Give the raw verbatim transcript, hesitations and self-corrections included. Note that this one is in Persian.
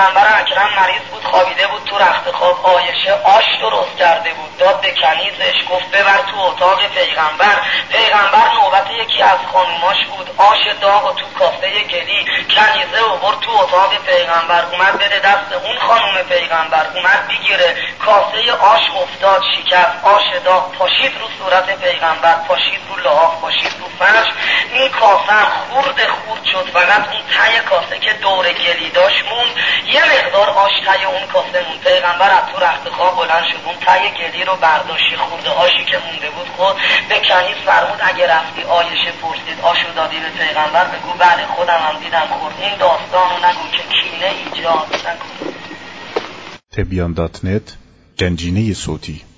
پیغمبر اکرم مریض بود، خوابیده بود تو رخت خواب. عایشه آش درست کرده بود، داد به کنیزش، گفت ببر تو اتاق پیغمبر. پیغمبر نوبت یکی از خانوماش بود، آش داغ و تو کاسه گلی. کنیزه آورد تو اتاق پیغمبر، اومد بده دست اون خانوم پیغمبر، اومد بگیره، کاسه آش افتاد شکست، آش داغ پاشید رو صورت پیغمبر، پاشید رو لحاف، پاشید رو فرش. این کاسه هم خورد خورد شد، فقط اون ته کاسه که دور گلی داشت موند، یه مقدار آش ته اون کاسه موند. پیغمبر از تو رخت خواب بلند شد، اون ته گلی رو برداشت، خورده آشی که مونده بود خود به کنیز فرمود اگه رفتی عایشه پرسید آشو دادی به پیغمبر، بگو بله خودم هم دیدم خورد. این داستان رو نگو که کینه ایجاد نکن. تبیان دات نت گنجینه صوتی.